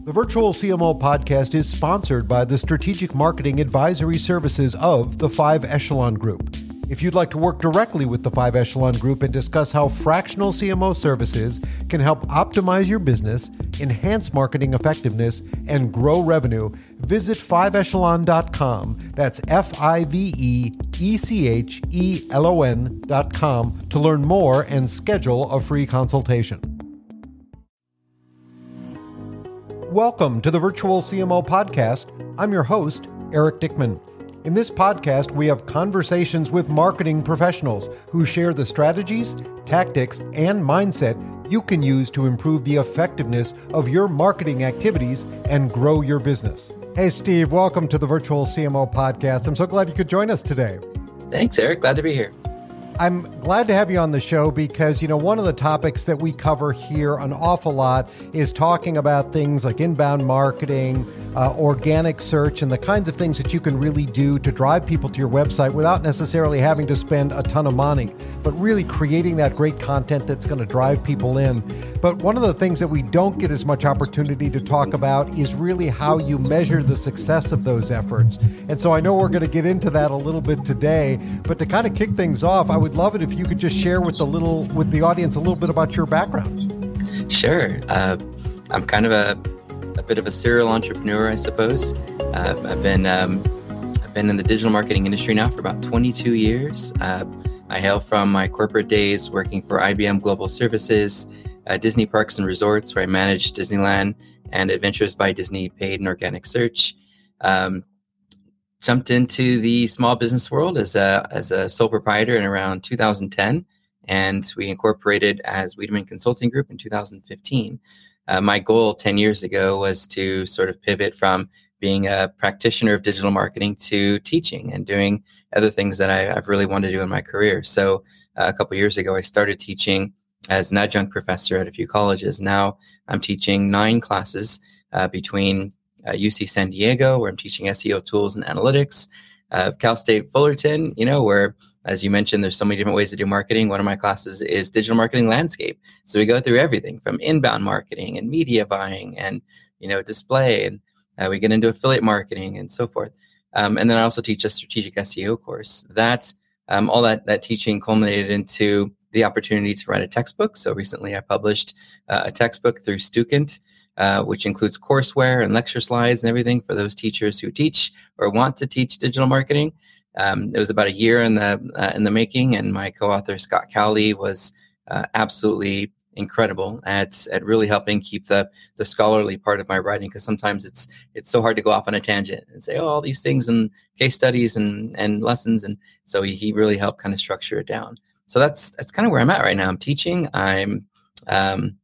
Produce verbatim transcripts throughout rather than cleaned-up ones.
The Virtual C M O podcast is sponsored by the Strategic Marketing Advisory Services of the Five Echelon Group. If you'd like to work directly with the Five Echelon Group and discuss how fractional C M O services can help optimize your business, enhance marketing effectiveness, and grow revenue, visit five echelon dot com. That's F I V E E C H E L O N dot com to learn more and schedule a free consultation. Welcome to the Virtual C M O podcast. I'm your host, Eric Dickman. In this podcast, we have conversations with marketing professionals who share the strategies, tactics, and mindset you can use to improve the effectiveness of your marketing activities and grow your business. Hey, Steve, welcome to the Virtual C M O podcast. I'm so glad you could join us today. Thanks, Eric. Glad to be here. I'm glad to have you on the show because, you know, one of the topics that we cover here an awful lot is talking about things like inbound marketing, uh, organic search, and the kinds of things that you can really do to drive people to your website without necessarily having to spend a ton of money, but really creating that great content that's going to drive people in. But one of the things that we don't get as much opportunity to talk about is really how you measure the success of those efforts. And so I know we're going to get into that a little bit today, but to kind of kick things off, I would love it if you could just share with the little with the audience a little bit about your background. Sure. Uh, I'm kind of a, a bit of a serial entrepreneur, I suppose. Uh, I've been um, I've been in the digital marketing industry now for about twenty-two years. Uh, I hail from my corporate days working for I B M Global Services, uh, Disney Parks and Resorts, where I managed Disneyland and Adventures by Disney paid and organic search. Um, Jumped into the small business world as a as a sole proprietor in around two thousand ten, and we incorporated as Wiedemann Consulting Group in two thousand fifteen. Uh, my goal ten years ago was to sort of pivot from being a practitioner of digital marketing to teaching and doing other things that I, I've really wanted to do in my career. So uh, a couple of years ago, I started teaching as an adjunct professor at a few colleges. Now I'm teaching nine classes uh, between Uh, U C San Diego, where I'm teaching S E O tools and analytics, uh, Cal State Fullerton, you know, where, as you mentioned, there's so many different ways to do marketing. One of my classes is digital marketing landscape. So we go through everything from inbound marketing and media buying and, you know, display, and uh, we get into affiliate marketing and so forth. Um, and then I also teach a strategic S E O course. That, um, all that, that teaching culminated into the opportunity to write a textbook. So recently I published uh, a textbook through Stukent, Uh, which includes courseware and lecture slides and everything for those teachers who teach or want to teach digital marketing. Um, it was about a year in the uh, in the making, and my co-author Scott Cowley was uh, absolutely incredible at at really helping keep the the scholarly part of my writing, because sometimes it's it's so hard to go off on a tangent and say, oh, all these things and case studies and and lessons, and so he, he really helped kind of structure it down. So that's that's kind of where I'm at right now. I'm teaching. I'm um,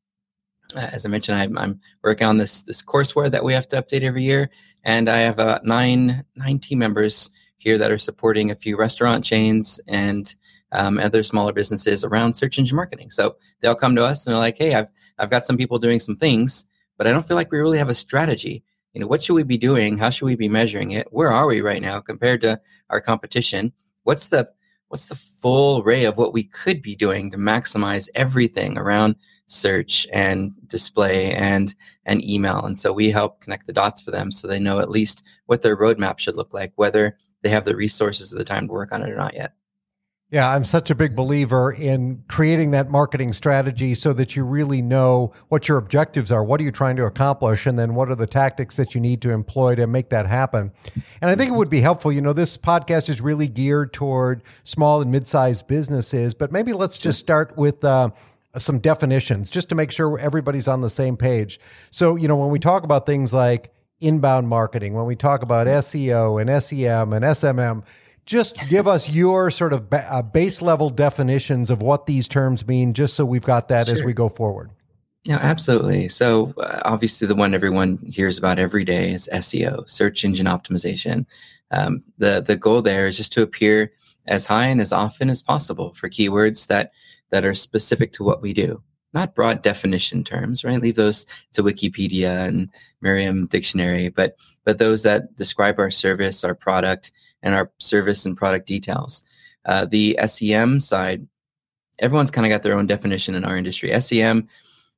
As I mentioned, I'm, I'm working on this this courseware that we have to update every year, and I have uh, nine nine team members here that are supporting a few restaurant chains and um, other smaller businesses around search engine marketing. So they'll come to us and they're like, "Hey, I've I've got some people doing some things, but I don't feel like we really have a strategy. You know, what should we be doing? How should we be measuring it? Where are we right now compared to our competition? What's the what's the full array of what we could be doing to maximize everything around search and display and and email?" And so we help connect the dots for them so they know at least what their roadmap should look like, whether they have the resources or the time to work on it or not yet. Yeah, I'm such a big believer in creating that marketing strategy so that you really know what your objectives are. What are you trying to accomplish? And then what are the tactics that you need to employ to make that happen? And I think it would be helpful. You know, this podcast is really geared toward small and mid-sized businesses, but maybe let's just start with uh, some definitions just to make sure everybody's on the same page. So, you know, when we talk about things like inbound marketing, when we talk about S E O and S E M and S M M, just give us your sort of ba- uh, base level definitions of what these terms mean, just so we've got that sure. as we go forward. Yeah, absolutely. So uh, obviously the one everyone hears about every day is S E O, search engine optimization. Um, the, the goal there is just to appear as high and as often as possible for keywords that, that are specific to what we do. Not broad definition terms, right? Leave those to Wikipedia and Merriam Dictionary, but but those that describe our service, our product, and our service and product details. Uh, the S E M side, everyone's kind of got their own definition in our industry. S E M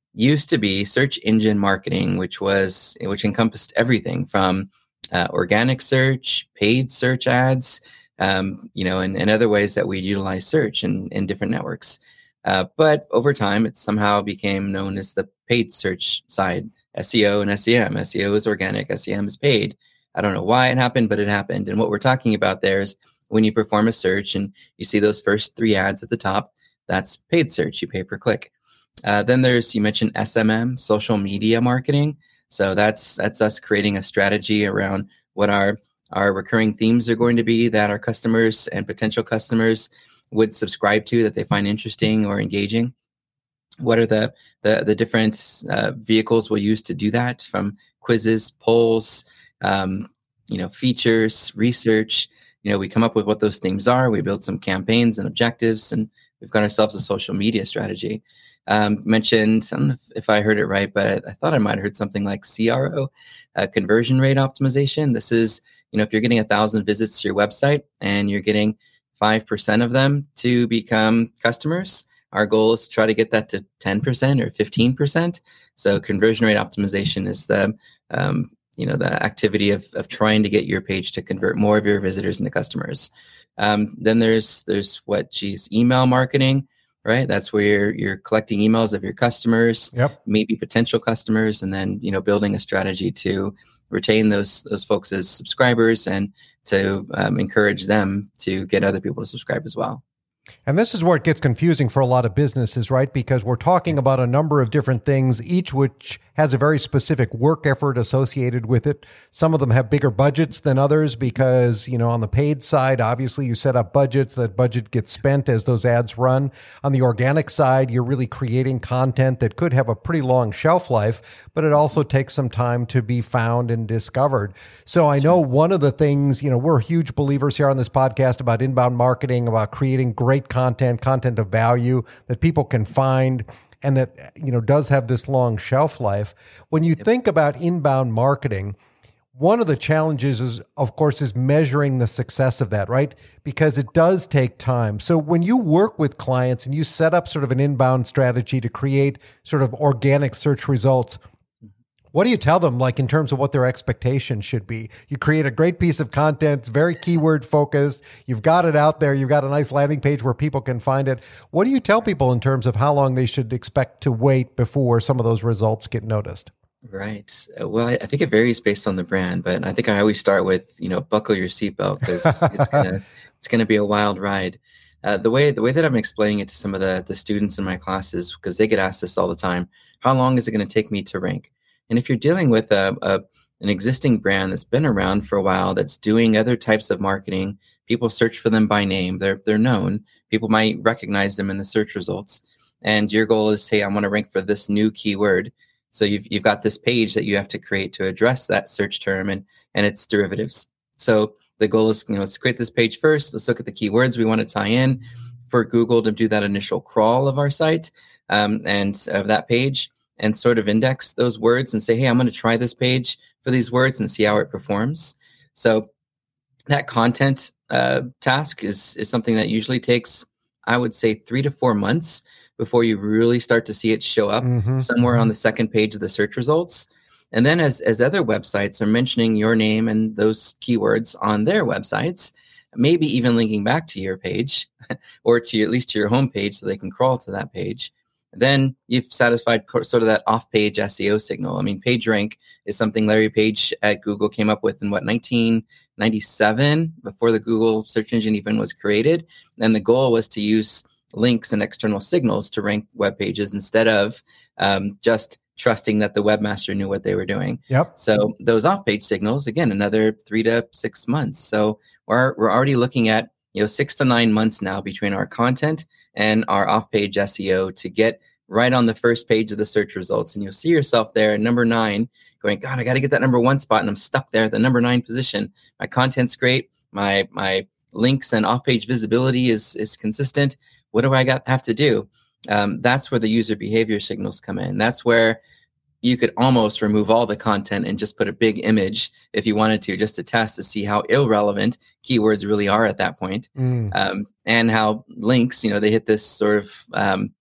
used to be search engine marketing, which was which encompassed everything from uh, organic search, paid search ads, um, you know, and, and other ways that we utilize search in, in different networks. Uh, but over time, it somehow became known as the paid search side, S E O and S E M. S E O is organic, S E M is paid. I don't know why it happened, but it happened. And what we're talking about there is when you perform a search and you see those first three ads at the top, that's paid search. You pay per click. Uh, then there's, you mentioned S M M, social media marketing. So that's that's us creating a strategy around what our, our recurring themes are going to be that our customers and potential customers would subscribe to, that they find interesting or engaging. What are the the, the different uh, vehicles we'll use to do that, from quizzes, polls, um, you know, features, research. You know, we come up with what those themes are. We build some campaigns and objectives, and we've got ourselves a social media strategy. Um, mentioned, I don't know if, if I heard it right, but I, I thought I might have heard something like C R O, uh, conversion rate optimization. This is, you know, if you're getting a thousand visits to your website and you're getting five percent of them to become customers, our goal is to try to get that to ten percent or fifteen percent. So conversion rate optimization is the, um, you know, the activity of, of trying to get your page to convert more of your visitors into customers. Um, then there's, there's what, geez, email marketing, right? That's where you're, you're collecting emails of your customers, yep. maybe potential customers, and then, you know, building a strategy to retain those, those folks as subscribers and to um, encourage them to get other people to subscribe as well. And this is where it gets confusing for a lot of businesses, right? Because we're talking about a number of different things, each which has a very specific work effort associated with it. Some of them have bigger budgets than others because, you know, on the paid side, obviously you set up budgets, that budget gets spent as those ads run. On the organic side, you're really creating content that could have a pretty long shelf life, but it also takes some time to be found and discovered. So I know one of the things, you know, we're huge believers here on this podcast about inbound marketing, about creating great content, content of value that people can find and that, you know, does have this long shelf life. When you yep. think about inbound marketing, one of the challenges is, of course, is measuring the success of that, right? Because it does take time. So when you work with clients and you set up sort of an inbound strategy to create sort of organic search results, what do you tell them, like in terms of what their expectations should be? You create a great piece of content, it's very keyword focused. You've got it out there. You've got a nice landing page where people can find it. What do you tell people in terms of how long they should expect to wait before some of those results get noticed? Right. Well, I, I think it varies based on the brand, but I think I always start with, you know, buckle your seatbelt because it's gonna it's gonna be a wild ride. Uh, the way the way that I'm explaining it to some of the the students in my classes, because they get asked this all the time, how long is it going to take me to rank? And if you're dealing with a, a an existing brand that's been around for a while, that's doing other types of marketing, people search for them by name. They're they're known. People might recognize them in the search results. And your goal is, hey, I want to rank for this new keyword. So you've you've got this page that you have to create to address that search term and and its derivatives. So the goal is, you know, let's create this page first. Let's look at the keywords we want to tie in for Google to do that initial crawl of our site um, and of that page, and sort of index those words and say, hey, I'm going to try this page for these words and see how it performs. So that content uh, task is, is something that usually takes, I would say, three to four months before you really start to see it show up mm-hmm. somewhere on the second page of the search results. And then as, as other websites are mentioning your name and those keywords on their websites, maybe even linking back to your page or to at least to your homepage so they can crawl to that page, then you've satisfied sort of that off-page S E O signal. I mean, PageRank is something Larry Page at Google came up with in, what, nineteen ninety-seven, before the Google search engine even was created. And the goal was to use links and external signals to rank web pages instead of um, just trusting that the webmaster knew what they were doing. Yep. So those off-page signals, again, another three to six months. So we're we're already looking at, you know, six to nine months now between our content and our off-page S E O to get right on the first page of the search results. And you'll see yourself there at number nine going, God, I got to get that number one spot. And I'm stuck there at the number nine position. My content's great. My, my links and off-page visibility is, is consistent. What do I got have to do? Um, that's where the user behavior signals come in. That's where you could almost remove all the content and just put a big image if you wanted to, just to test to see how irrelevant keywords really are at that point. Mm. Um, and how links, you know, they hit this sort of um,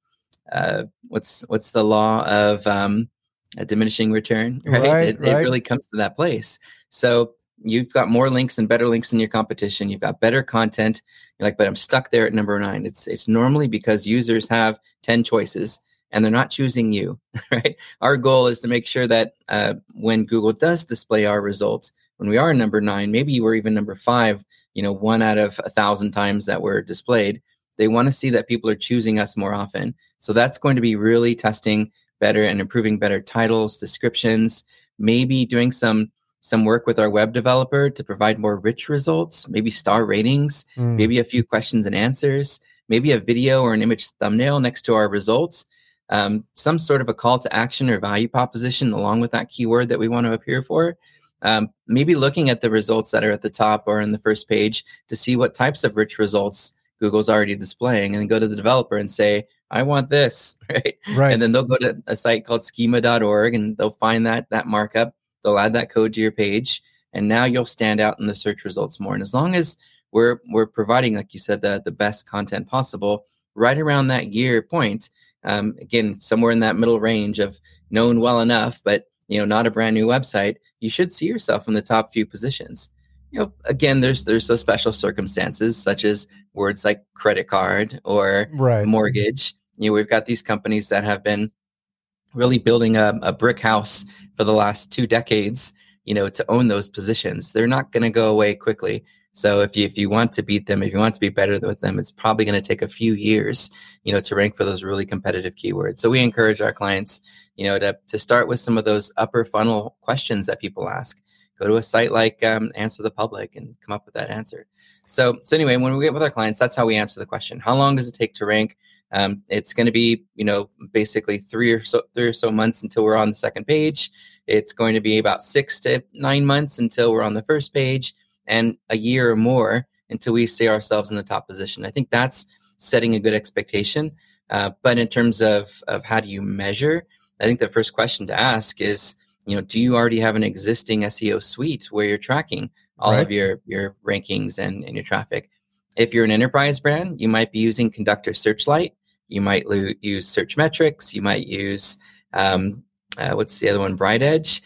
uh, what's what's the law of um, a diminishing return, right? Right, it, right. it really comes to that place. So you've got more links and better links than your competition. You've got better content. You're like, but I'm stuck there at number nine. It's it's normally because users have ten choices and they're not choosing you, right? Our goal is to make sure that uh, when Google does display our results, when we are number nine, maybe you were even number five, you know, one out of a thousand times that we're displayed, they want to see that people are choosing us more often. So that's going to be really testing better and improving better titles, descriptions, maybe doing some some work with our web developer to provide more rich results, maybe star ratings, Mm. maybe a few questions and answers, maybe a video or an image thumbnail next to our results, um, some sort of a call to action or value proposition along with that keyword that we want to appear for. Um, maybe looking at the results that are at the top or in the first page to see what types of rich results Google's already displaying, and then go to the developer and say, I want this, right? Right. And then they'll go to a site called schema dot org and they'll find that that markup. They'll add that code to your page, and now you'll stand out in the search results more. And as long as we're we're providing, like you said, the, the best content possible, right around that year point, um, again, somewhere in that middle range of known well enough, but you know, not a brand new website, you should see yourself in the top few positions. You know, again, there's there's those special circumstances such as words like credit card or Right. mortgage. You know, we've got these companies that have been really building a, a brick house for the last two decades, you know, to own those positions. They're not going to go away quickly. So if you if you want to beat them, if you want to be better with them, it's probably going to take a few years, you know, to rank for those really competitive keywords. So we encourage our clients, you know, to to start with some of those upper funnel questions that people ask. Go to a site like um, Answer the Public and come up with that answer. So so anyway, when we get with our clients, that's how we answer the question. How long does it take to rank? Um, it's going to be, you know, basically three or so three or so months until we're on the second page. It's going to be about six to nine months until we're on the first page, and a year or more until we see ourselves in the top position. I think that's setting a good expectation. Uh, but in terms of of how do you measure, I think the first question to ask is, you know, do you already have an existing S E O suite where you're tracking all Right. of your your rankings and, and your traffic? If you're an enterprise brand, you might be using Conductor Searchlight. You might lo- use Searchmetrics. You might use, um, uh, what's the other one? BrightEdge.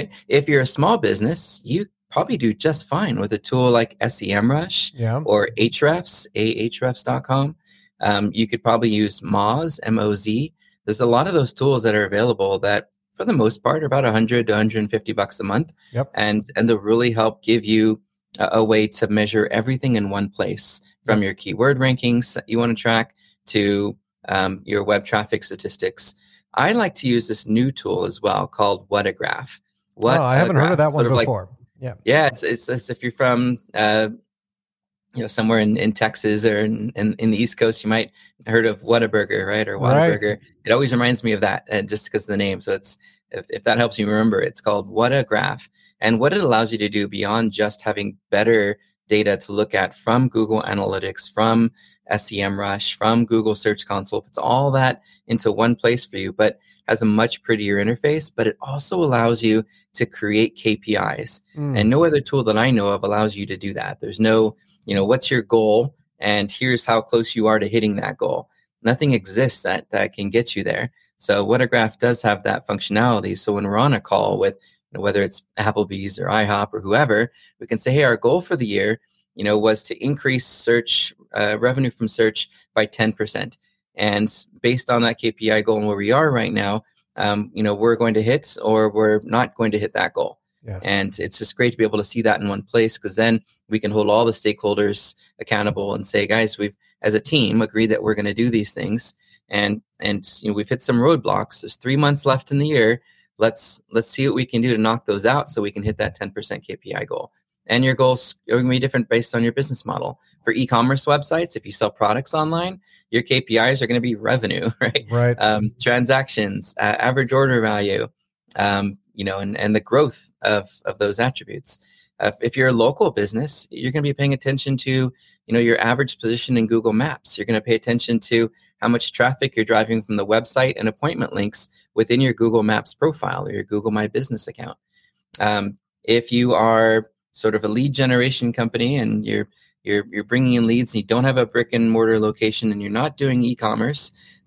If you're a small business, you probably do just fine with a tool like SEMrush Yeah. or Ahrefs, ahrefs dot com. Um, you could probably use Moz, M O Z. There's a lot of those tools that are available that, for the most part, are about one hundred to one hundred fifty bucks a month. Yep. And, and they'll really help give you a, a way to measure everything in one place, from your keyword rankings that you want to track to um, your web traffic statistics. I like to use this new tool as well called Whatagraph. What oh, I haven't heard of that one sort of before. Like, yeah. yeah, it's, it's it's if you're from uh, you know, somewhere in, in Texas or in, in, in the East Coast, you might have heard of Whataburger, right? Or Whataburger. Right. It always reminds me of that, uh, just because of the name. So it's if, if that helps you remember, it's called Whatagraph. And what it allows you to do beyond just having better data to look at from Google Analytics, from SEMrush, from Google Search Console, puts all that into one place for you, but has a much prettier interface. But it also allows you to create K P Is. Mm. And no other tool that I know of allows you to do that. There's no, you know, what's your goal? And here's how close you are to hitting that goal. Nothing exists that, that can get you there. So Whatagraph does have that functionality. So when we're on a call with, you know, whether it's Applebee's or IHOP or whoever, we can say, hey, our goal for the year, you know, was to increase search uh, revenue from search by ten percent. And based on that K P I goal and where we are right now, um, you know, we're going to hit or we're not going to hit that goal. Yes. And it's just great to be able to see that in one place, because then we can hold all the stakeholders accountable and say, guys, we've, as a team, agreed that we're going to do these things. And, and, you know, we've hit some roadblocks. There's three months left in the year. Let's, let's see what we can do to knock those out so we can hit that ten percent K P I goal. And your goals are going to be different based on your business model. For e-commerce websites, if you sell products online, your K P Is are going to be revenue, right? Right. Um, transactions, uh, average order value, um, you know, and, and the growth of, of those attributes. Uh, if you're a local business, you're going to be paying attention to, you know, your average position in Google Maps. You're going to pay attention to how much traffic you're driving from the website and appointment links within your Google Maps profile or your Google My Business account. Um, if you are sort of a lead generation company and you're you're you're bringing in leads and you don't have a brick and mortar location and you're not doing e-commerce,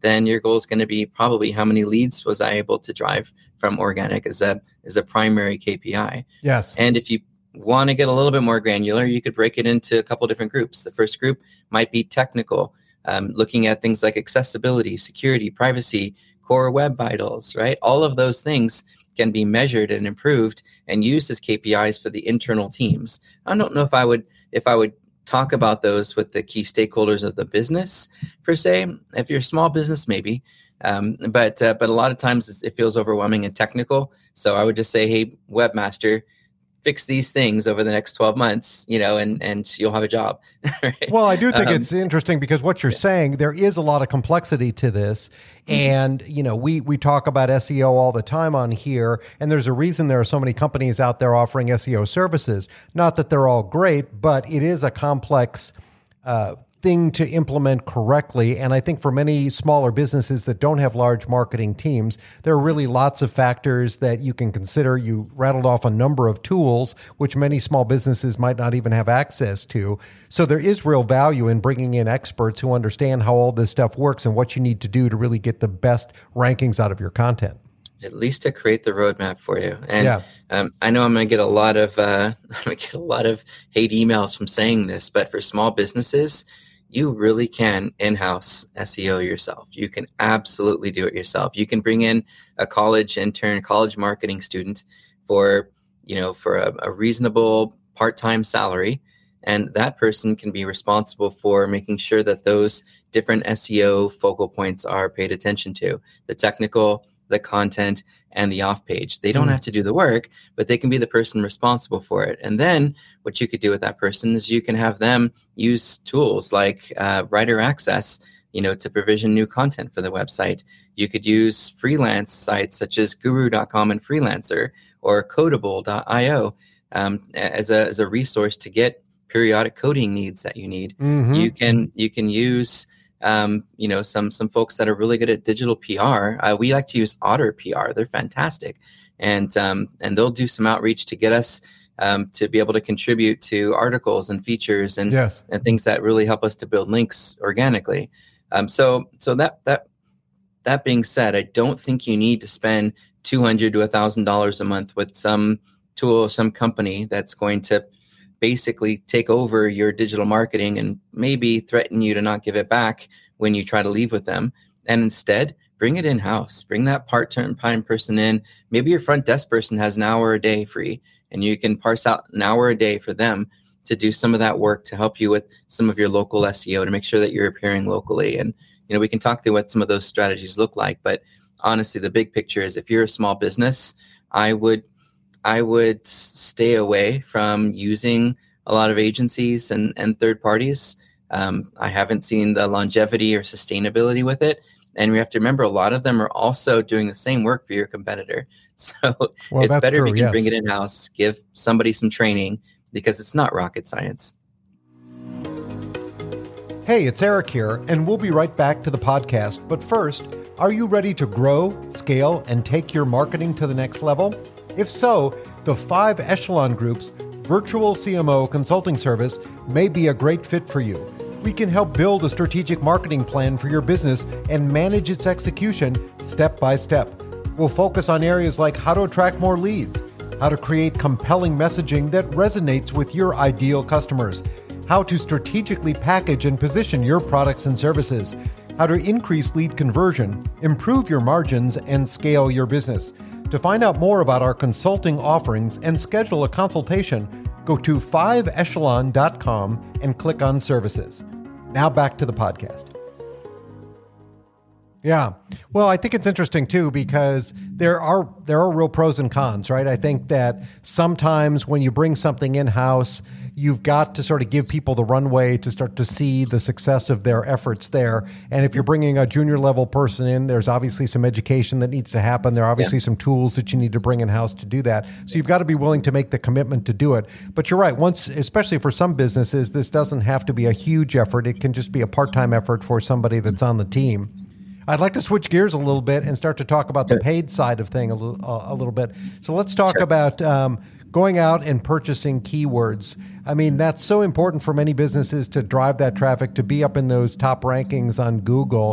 then your goal is going to be probably how many leads was I able to drive from organic as a as a primary K P I. Yes. And if you want to get a little bit more granular, you could break it into a couple different groups. The first group might be technical, um, looking at things like accessibility, security, privacy, core web vitals, right? All of those things can be measured and improved and used as K P Is for the internal teams. I don't know if I would if I would talk about those with the key stakeholders of the business per se. If you're a small business, maybe, um, but uh, but a lot of times it feels overwhelming and technical. So I would just say, hey, webmaster, fix these things over the next twelve months, you know, and, and you'll have a job. Right? Well, I do think um, it's interesting because what you're saying, there is a lot of complexity to this. Mm-hmm. And, you know, we, we talk about S E O all the time on here, and there's a reason there are so many companies out there offering S E O services. Not that they're all great, but it is a complex uh thing to implement correctly. And I think for many smaller businesses that don't have large marketing teams, there are really lots of factors that you can consider. You rattled off a number of tools, which many small businesses might not even have access to. So there is real value in bringing in experts who understand how all this stuff works and what you need to do to really get the best rankings out of your content. At least to create the roadmap for you. And yeah. um, I know I'm going to get a lot of uh, I'm going to get a lot of hate emails from saying this, but for small businesses, you really can in-house S E O yourself. You can absolutely do it yourself. You can bring in a college intern, college marketing student for, you know, for a, a reasonable part-time salary. And that person can be responsible for making sure that those different S E O focal points are paid attention to. The technical, the content, and the off page. They don't mm. have to do the work, but they can be the person responsible for it. And then what you could do with that person is you can have them use tools like uh, Writer Access, you know, to provision new content for the website. You could use freelance sites such as guru dot com and Freelancer or codable dot io um, as a as a resource to get periodic coding needs that you need. Mm-hmm. You can you can use Um, you know, some some folks that are really good at digital P R. Uh, we like to use Otter P R. They're fantastic, and um, and they'll do some outreach to get us um, to be able to contribute to articles and features and yes. and things that really help us to build links organically. Um, so so that that that being said, I don't think you need to spend two hundred to a thousand dollars a month with some tool, some company that's going to basically take over your digital marketing and maybe threaten you to not give it back when you try to leave with them. And instead, bring it in-house. Bring that part-time person in. Maybe your front desk person has an hour a day free, and you can parse out an hour a day for them to do some of that work to help you with some of your local S E O to make sure that you're appearing locally. And, you know, we can talk through what some of those strategies look like. But honestly, the big picture is if you're a small business, I would I would stay away from using a lot of agencies and, and third parties. Um, I haven't seen the longevity or sustainability with it. And we have to remember a lot of them are also doing the same work for your competitor. So well, it's better true, if you can yes. bring it in-house, give somebody some training because it's not rocket science. Hey, it's Eric here, and we'll be right back to the podcast. But first, are you ready to grow, scale, and take your marketing to the next level? If so, the Five Echelon Group's virtual C M O consulting service may be a great fit for you. We can help build a strategic marketing plan for your business and manage its execution step by step. We'll focus on areas like how to attract more leads, how to create compelling messaging that resonates with your ideal customers, how to strategically package and position your products and services, how to increase lead conversion, improve your margins, and scale your business. To find out more about our consulting offerings and schedule a consultation, go to five echelon dot com and click on services. Now back to the podcast. Yeah. Well, I think it's interesting too, because there are there are real pros and cons, right? I think that sometimes when you bring something in-house, you've got to sort of give people the runway to start to see the success of their efforts there. And if you're bringing a junior level person in, there's obviously some education that needs to happen. There are obviously yeah. some tools that you need to bring in-house to do that. So you've got to be willing to make the commitment to do it. But you're right. Once, especially for some businesses, this doesn't have to be a huge effort. It can just be a part-time effort for somebody that's on the team. I'd like to switch gears a little bit and start to talk about the paid side of thing a little, uh, a little bit. So let's talk sure. about um, going out and purchasing keywords. I mean, that's so important for many businesses to drive that traffic, to be up in those top rankings on Google.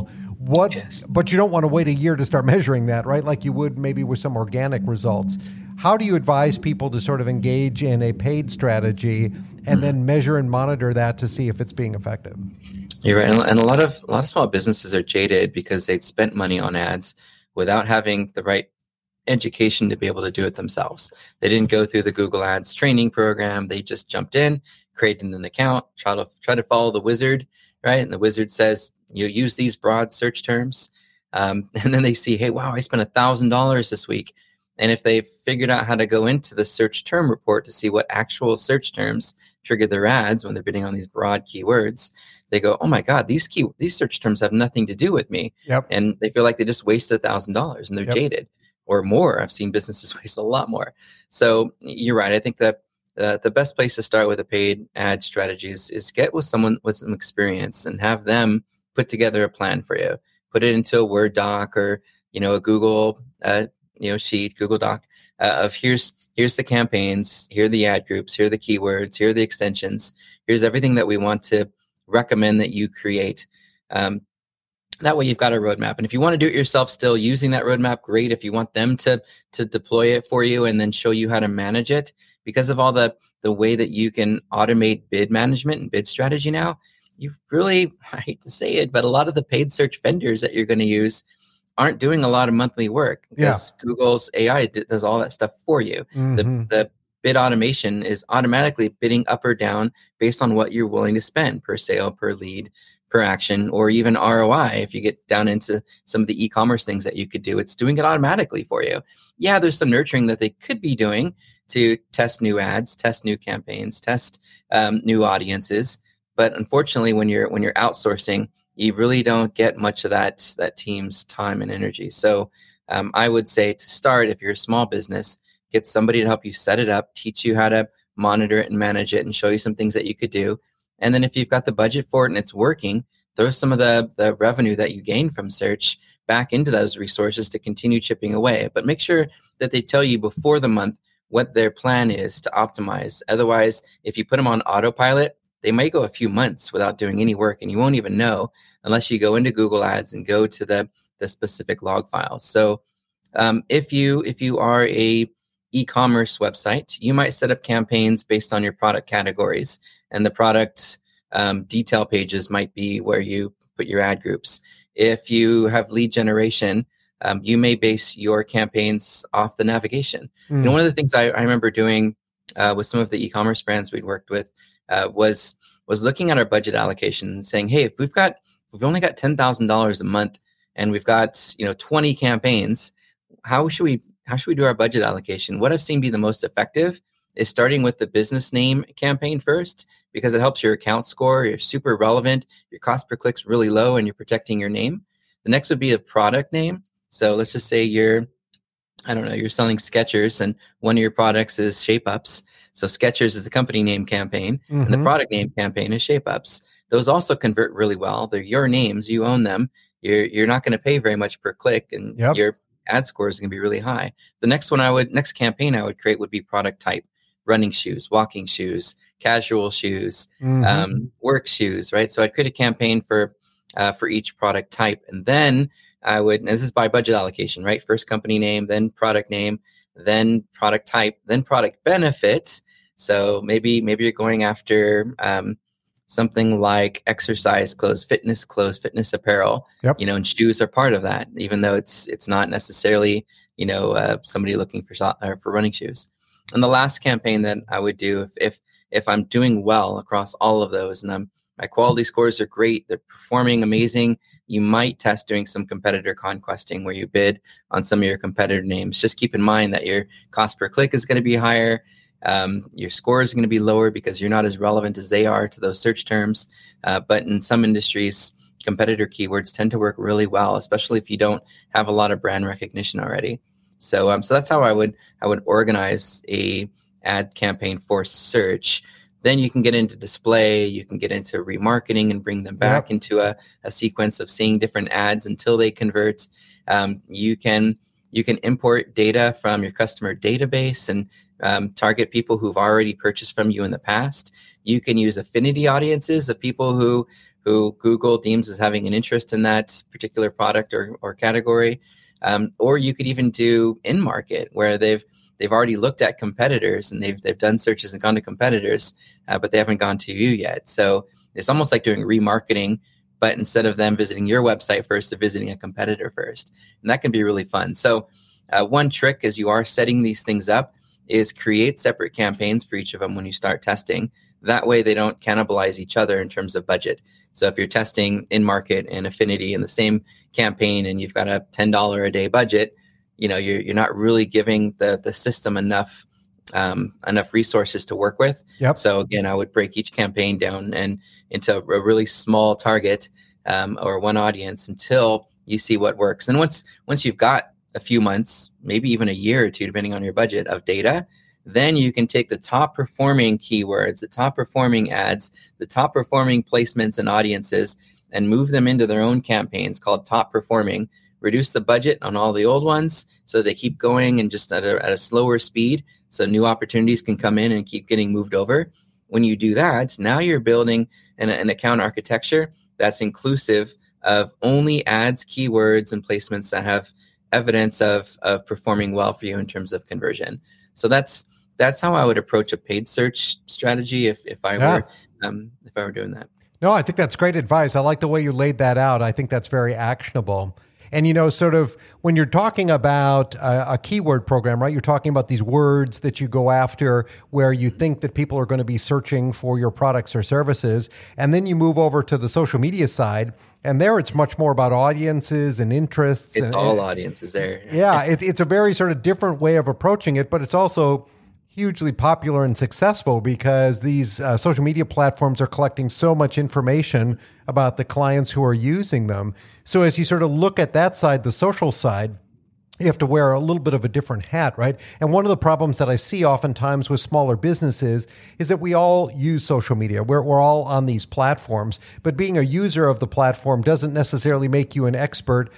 What, Yes. but you don't want to wait a year to start measuring that, right? Like you would maybe with some organic results. How do you advise people to sort of engage in a paid strategy and then measure and monitor that to see if it's being effective? You're right, and and a lot of a lot of small businesses are jaded because they'd spent money on ads without having the right education to be able to do it themselves. They didn't go through the Google Ads training program. They just jumped in, created an account, try to try to follow the wizard, right? And the wizard says, you use these broad search terms, um, and then they see, hey, wow, I spent a thousand dollars this week. And if they figured out how to go into the search term report to see what actual search terms trigger their ads when they're bidding on these broad keywords, they go, oh my God, these key these search terms have nothing to do with me. Yep. And they feel like they just wasted a thousand dollars and they're Yep. jaded or more. I've seen businesses waste a lot more. So you're right. I think that uh, the best place to start with a paid ad strategy is, is get with someone with some experience and have them put together a plan for you. Put it into a Word doc or, you know, a Google uh, you know, sheet, Google Doc uh, of here's here's the campaigns, here are the ad groups, here are the keywords, here are the extensions, here's everything that we want to recommend that you create. Um, that way you've got a roadmap. And if you want to do it yourself still using that roadmap, great. If you want them to to deploy it for you and then show you how to manage it, because of all the the way that you can automate bid management and bid strategy now, you really, I hate to say it, but a lot of the paid search vendors that you're going to use aren't doing a lot of monthly work because yeah. Google's A I d- does all that stuff for you. Mm-hmm. The, the bid automation is automatically bidding up or down based on what you're willing to spend per sale, per lead, per action, or even R O I. If you get down into some of the e-commerce things that you could do, it's doing it automatically for you. Yeah, there's some nurturing that they could be doing to test new ads, test new campaigns, test um, new audiences. But unfortunately, when you're when you're outsourcing, you really don't get much of that that team's time and energy. So um, I would say to start, if you're a small business, get somebody to help you set it up, teach you how to monitor it and manage it and show you some things that you could do. And then if you've got the budget for it and it's working, throw some of the, the revenue that you gain from search back into those resources to continue chipping away. But make sure that they tell you before the month what their plan is to optimize. Otherwise, if you put them on autopilot, they might go a few months without doing any work and you won't even know unless you go into Google Ads and go to the, the specific log files. So um, if you if you are a e-commerce website, you might set up campaigns based on your product categories, and the product um, detail pages might be where you put your ad groups. If you have lead generation, um, you may base your campaigns off the navigation. Mm. And one of the things I, I remember doing uh, with some of the e-commerce brands we'd worked with Uh, was was looking at our budget allocation and saying, hey, if we've got if we've only got ten thousand dollars a month and we've got you know twenty campaigns, how should we how should we do our budget allocation? What I've seen be the most effective is starting with the business name campaign first, because it helps your account score. You're super relevant. Your cost per click's really low, and you're protecting your name. The next would be a product name. So let's just say you're I don't know, you're selling Skechers and one of your products is Shape Ups. So Skechers is the company name campaign mm-hmm. and the product name campaign is Shape Ups. Those also convert really well. They're your names, you own them. You're you're not going to pay very much per click and yep. your ad score is going to be really high. The next one I would, next campaign I would create would be product type, running shoes, walking shoes, casual shoes, mm-hmm. um, work shoes, right? So I'd create a campaign for uh, for each product type. And then I would, and this is by budget allocation, right? First company name, then product name, then product type, then product benefits. So maybe maybe you're going after um, something like exercise clothes, fitness clothes, fitness apparel. Yep. You know, and shoes are part of that, even though it's it's not necessarily you know uh, somebody looking for shot, or for running shoes. And the last campaign that I would do if if if I'm doing well across all of those, and I'm my quality scores are great, they're performing amazing, you might test doing some competitor conquesting where you bid on some of your competitor names. Just keep in mind that your cost per click is going to be higher. Um, your score is going to be lower because you're not as relevant as they are to those search terms. Uh, but in some industries, competitor keywords tend to work really well, especially if you don't have a lot of brand recognition already. So, um, so that's how I would I would organize a ad campaign for search. Then you can get into display, you can get into remarketing and bring them back yep. into a, a sequence of seeing different ads until they convert. Um, you can you can import data from your customer database and um, target people who've already purchased from you in the past. You can use affinity audiences of people who who Google deems as having an interest in that particular product or, or category. Um, or you could even do in market where they've they've already looked at competitors and they've they've done searches and gone to competitors, uh, but they haven't gone to you yet. So it's almost like doing remarketing, but instead of them visiting your website first, they're visiting a competitor first, and that can be really fun. So uh, one trick as you are setting these things up is create separate campaigns for each of them when you start testing. That way they don't cannibalize each other in terms of budget. So if you're testing in market and affinity in the same campaign and you've got a ten dollars a day budget, you know, you're you're not really giving the the system enough um, enough resources to work with. Yep. So again, I would break each campaign down and into a really small target um, or one audience until you see what works. And once once you've got a few months, maybe even a year or two, depending on your budget of data, then you can take the top performing keywords, the top performing ads, the top performing placements and audiences, and move them into their own campaigns called top performing. Reduce the budget on all the old ones so they keep going and just at a, at a slower speed so new opportunities can come in and keep getting moved over. When you do that, now you're building an, an account architecture that's inclusive of only ads, keywords, and placements that have evidence of, of performing well for you in terms of conversion. So that's that's how I would approach a paid search strategy if, if I Yeah. were um, if I were doing that. No, I think that's great advice. I like the way you laid that out. I think that's very actionable. And, you know, sort of when you're talking about a, a keyword program, right, you're talking about these words that you go after where you think that people are going to be searching for your products or services. And then you move over to the social media side. And there it's much more about audiences and interests. It's and, all and, audiences there. Yeah, it, it's a very sort of different way of approaching it, but it's also hugely popular and successful because these uh, social media platforms are collecting so much information about the clients who are using them. So as you sort of look at that side, the social side, you have to wear a little bit of a different hat, right? And one of the problems that I see oftentimes with smaller businesses is that we all use social media. We're, we're all on these platforms, but being a user of the platform doesn't necessarily make you an expert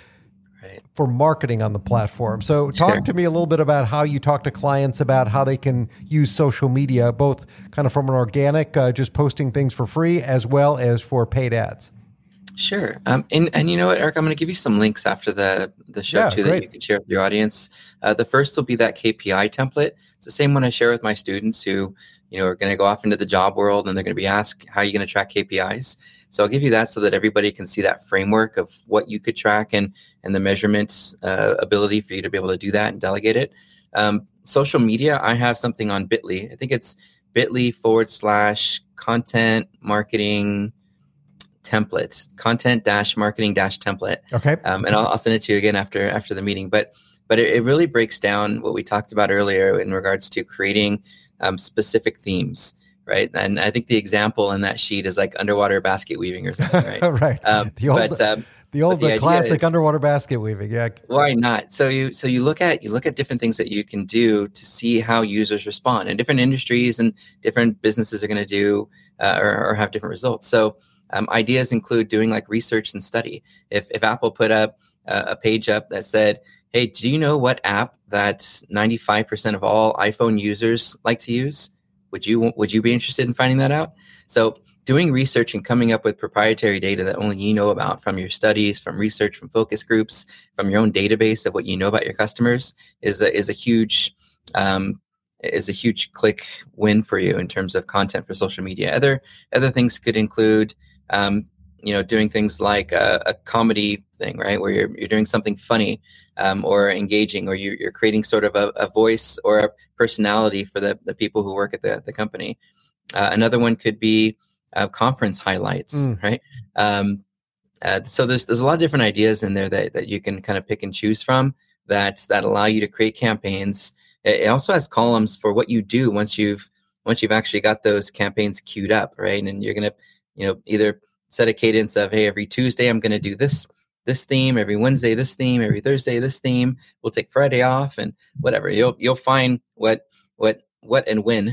for marketing on the platform. So talk Sure. to me a little bit about how you talk to clients about how they can use social media, both kind of from an organic, uh, just posting things for free, as well as for paid ads. Sure. Um, and, and you know what, Eric, I'm going to give you some links after the, the show Yeah, too great. that you can share with your audience. Uh, the first will be that K P I template. It's the same one I share with my students who, you know, are going to go off into the job world and they're going to be asked, how are you going to track K P Is? So I'll give you that so that everybody can see that framework of what you could track and, and the measurement uh, ability for you to be able to do that and delegate it. Um, social media, I have something on Bitly. I think it's Bitly forward slash content marketing templates, content dash marketing dash template. Okay. Um, and I'll, I'll send it to you again after after the meeting. But but it, it really breaks down what we talked about earlier in regards to creating um, specific themes, right? And I think the example in that sheet is like underwater basket weaving or something, right? Right. Um, the old, but, um, the, old but the the classic idea is- underwater basket weaving. Yeah. Why not? So you so you look at you look at different things that you can do to see how users respond, and different industries and different businesses are going to do uh, or, or have different results. So um, ideas include doing like research and study. If if Apple put up uh, a page up that said, "Hey, do you know what app that ninety-five percent of all iPhone users like to use?" Would you would you be interested in finding that out? So doing research and coming up with proprietary data that only you know about from your studies, from research, from focus groups, from your own database of what you know about your customers is a, is a huge um, is a huge click win for you in terms of content for social media. Other other things could include um, you know doing things like a, a comedy thing, right, where you're you're doing something funny um, or engaging, or you're, you're creating sort of a, a voice or a personality for the, the people who work at the, the company. Uh, another one could be uh, conference highlights, Mm. right? Um, uh, so there's there's a lot of different ideas in there that, that you can kind of pick and choose from that that allow you to create campaigns. It, it also has columns for what you do once you've once you've actually got those campaigns queued up, right? And you're gonna you know either set a cadence of, hey, every Tuesday I'm going to do this this theme, every Wednesday this theme, every Thursday this theme. We'll take Friday off and whatever. You'll you'll find what what what and when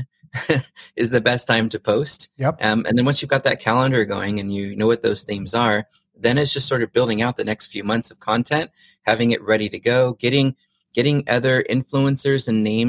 is the best time to post. Yep. Um, and then once you've got that calendar going and you know what those themes are, then it's just sort of building out the next few months of content, having it ready to go, getting getting other influencers and names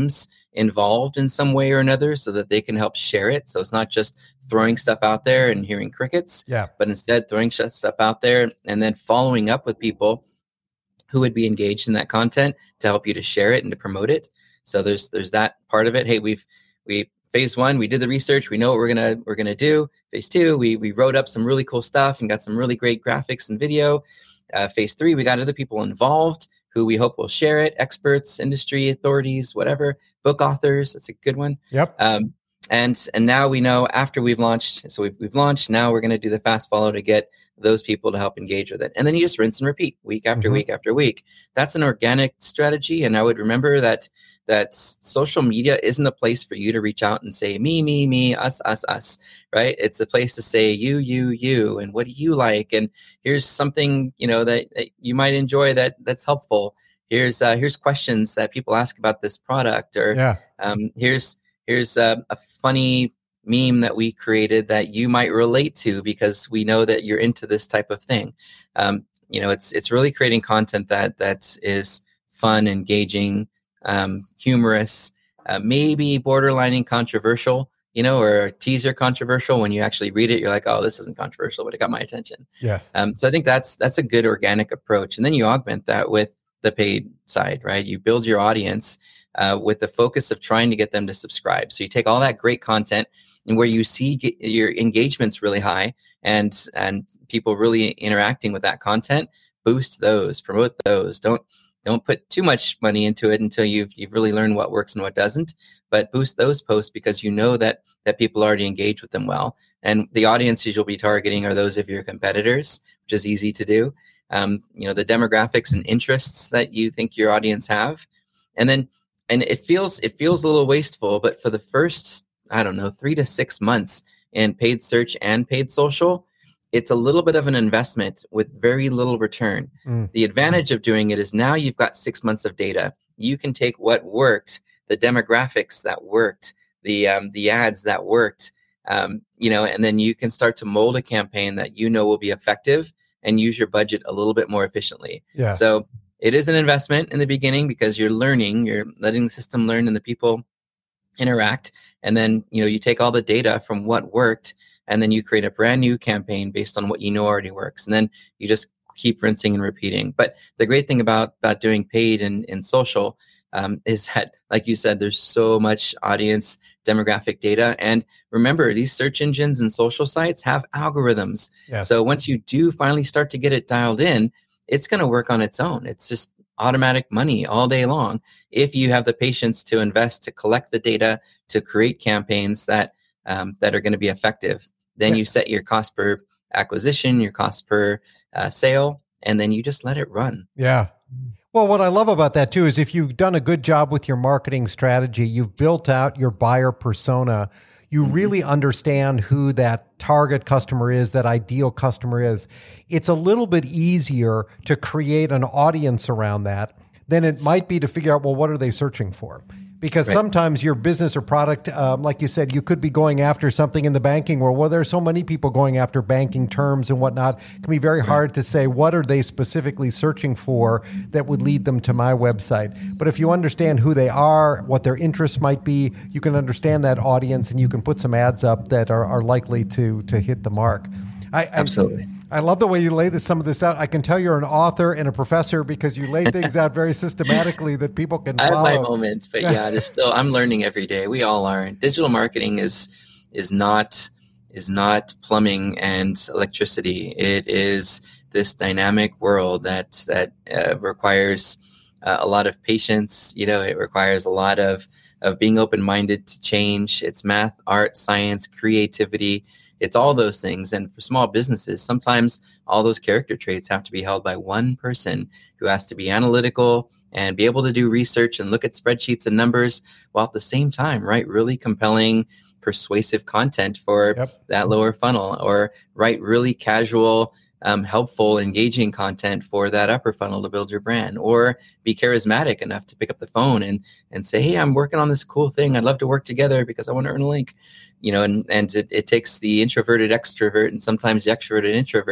involved in some way or another so that they can help share it. So it's not just throwing stuff out there and hearing crickets, yeah. but instead throwing stuff out there and then following up with people who would be engaged in that content to help you to share it and to promote it. So there's there's that part of it. Hey, we've we phase one, we did the research, we know what we're gonna we're gonna do. Phase two, we we wrote up some really cool stuff and got some really great graphics and video. Uh, phase three, we got other people involved who we hope will share it, experts, industry authorities, whatever, book authors. That's a good one. Yep. Um, and and now we know after we've launched, so we've, we've launched, now we're going to do the fast follow to get those people to help engage with it. And then you just rinse and repeat week after mm-hmm. week after week. That's an organic strategy. And I would remember that that social media isn't a place for you to reach out and say, me, me, me, us, us, us, right? It's a place to say you, you, you, and what do you like? And here's something, you know, that, that you might enjoy that that's helpful. Here's uh, here's questions that people ask about this product, or yeah. um, here's here's a, a funny meme that we created that you might relate to because we know that you're into this type of thing. Um, you know, it's it's really creating content that that is fun, engaging, um, humorous, uh, maybe borderlining controversial, you know, or a teaser controversial. When you actually read it, you're like, oh, this isn't controversial, but it got my attention. Yes. Um, so I think that's that's a good organic approach. And then you augment that with the paid side, right? You build your audience uh, with the focus of trying to get them to subscribe. So you take all that great content and where you see get your engagement's really high and and people really interacting with that content, boost those, promote those. Don't don't put too much money into it until you've you've really learned what works and what doesn't. But boost those posts because you know that that people already engage with them well. And the audiences you'll be targeting are those of your competitors, which is easy to do. Um, you know, the demographics and interests that you think your audience have. And then, and it feels, it feels a little wasteful, but for the first, I don't know, three to six months in paid search and paid social, it's a little bit of an investment with very little return. Mm. The advantage of doing it is now you've got six months of data. You can take what worked, the demographics that worked, the, um, the ads that worked, um, you know, and then you can start to mold a campaign that you know will be effective and use your budget a little bit more efficiently. Yeah. So it is an investment in the beginning because you're learning, you're letting the system learn and the people interact. And then, you know, you take all the data from what worked and then you create a brand new campaign based on what you know already works. And then you just keep rinsing and repeating. But the great thing about, about doing paid and, and social um, is that, like you said, there's so much audience demographic data. And remember, these search engines and social sites have algorithms. Yes. So once you do finally start to get it dialed in, it's going to work on its own. It's just automatic money all day long. If you have the patience to invest, to collect the data, to create campaigns that um, that are going to be effective, then yeah. you set your cost per acquisition, your cost per uh, sale, and then you just let it run. Yeah. Well, what I love about that too is if you've done a good job with your marketing strategy, you've built out your buyer persona, you mm-hmm. really understand who that target customer is, that ideal customer is. It's a little bit easier to create an audience around that than it might be to figure out, well, what are they searching for? Because right. sometimes your business or product, um, like you said, you could be going after something in the banking world. Well, there's so many people going after banking terms and whatnot. It can be very hard to say what are they specifically searching for that would lead them to my website. But if you understand who they are, what their interests might be, you can understand that audience and you can put some ads up that are, are likely to to hit the mark. I, Absolutely. I, I love the way you lay this, some of this out. I can tell you're an author and a professor because you lay things out very systematically that people can follow. I have my moments, but yeah, there's still, I'm learning every day. We all are. Digital marketing is is not is not plumbing and electricity. It is this dynamic world that that uh, requires uh, a lot of patience. You know, it requires a lot of of being open-minded to change. It's math, art, science, creativity. It's all those things. And for small businesses, sometimes all those character traits have to be held by one person who has to be analytical and be able to do research and look at spreadsheets and numbers while at the same time write really compelling, persuasive content for yep. that lower funnel, or write really casual, um, helpful, engaging content for that upper funnel to build your brand, or be charismatic enough to pick up the phone and and say, hey, I'm working on this cool thing. I'd love to work together because I want to earn a link. You know, and, and it, it takes the introverted extrovert and sometimes the extroverted introvert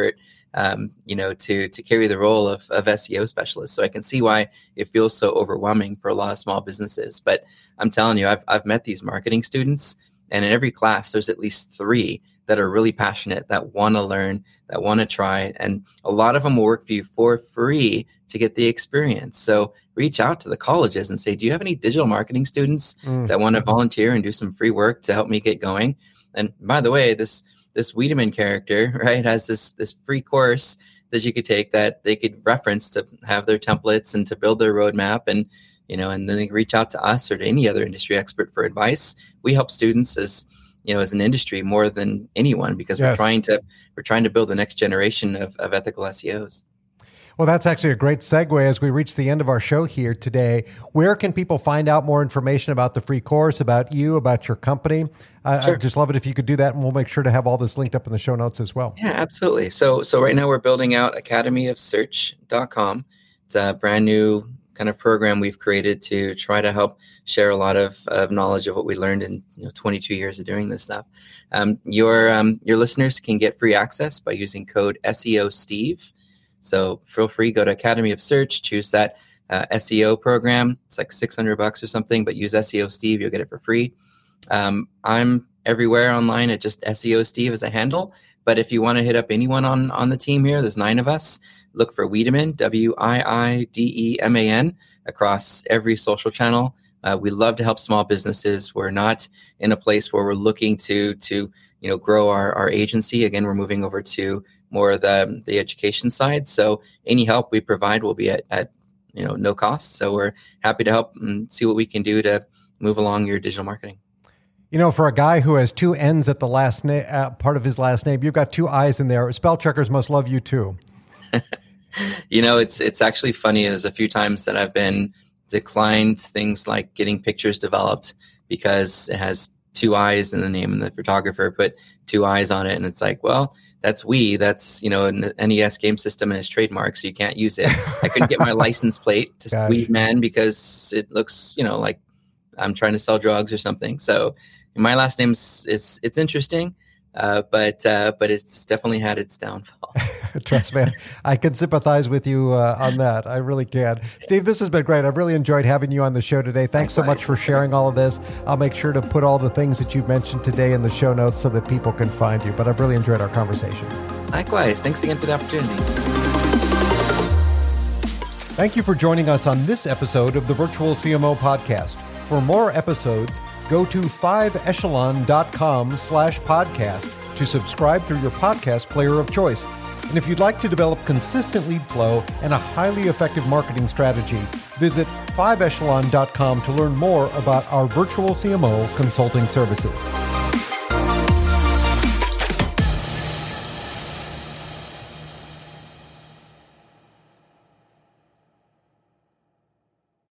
um, you know, to to carry the role of, of S E O specialist. So I can see why it feels so overwhelming for a lot of small businesses. But I'm telling you, I've I've met these marketing students, and in every class, there's at least three that are really passionate, that want to learn, that want to try. And a lot of them will work for you for free to get the experience. So reach out to the colleges and say, do you have any digital marketing students mm. that want to volunteer and do some free work to help me get going? And by the way, this this Wiedemann character, right, has this this free course that you could take that they could reference to have their templates and to build their roadmap. And, you know, and then they can reach out to us or to any other industry expert for advice. We help students as you know, as an industry more than anyone, because yes. we're trying to we're trying to build the next generation of, of ethical S E Os. Well, that's actually a great segue as we reach the end of our show here today. Where can people find out more information about the free course, about you, about your company? Uh, sure. I'd just love it if you could do that, and we'll make sure to have all this linked up in the show notes as well. Yeah, absolutely. So, so right now we're building out academy of search dot com. It's a brand new kind of program we've created to try to help share a lot of, of knowledge of what we learned in you know, twenty-two years of doing this stuff. Um, your um, your listeners can get free access by using code S E O Steve. So feel free, go to Academy of Search, choose that uh, S E O program. It's like six hundred bucks or something, but use S E O Steve, you'll get it for free. Um, I'm everywhere online at just S E O Steve as a handle. But if you want to hit up anyone on, on the team here, there's nine of us. Look for Wiedemann, W I I D E M A N, across every social channel. Uh, we love to help small businesses. We're not in a place where we're looking to to you know grow our, our agency. Again, we're moving over to more of the, the education side. So any help we provide will be at, at you know no cost. So we're happy to help and see what we can do to move along your digital marketing. You know, for a guy who has two N's at the last na- uh, part of his last name, you've got two I's in there. Spell checkers must love you too. You know, it's it's actually funny. There's a few times that I've been declined things like getting pictures developed because it has two I's in the name, and the photographer put two I's on it, and it's like, well, that's we. That's you know an N E S game system and it's trademark, so you can't use it. I couldn't get my license plate to Wiedemann because it looks you know like I'm trying to sell drugs or something. So my last name's it's it's interesting. Uh, but uh, but it's definitely had its downfalls. Trust me, I can sympathize with you uh, on that. I really can. Steve, this has been great. I've really enjoyed having you on the show today. Thanks so much for sharing all of this. I'll make sure to put all the things that you've mentioned today in the show notes so that people can find you. But I've really enjoyed our conversation. Likewise. Thanks again for the opportunity. Thank you for joining us on this episode of the Virtual C M O Podcast. For more episodes, go to five echelon dot com slash podcast to subscribe through your podcast player of choice. And if you'd like to develop consistent lead flow and a highly effective marketing strategy, visit five echelon dot com to learn more about our virtual C M O consulting services.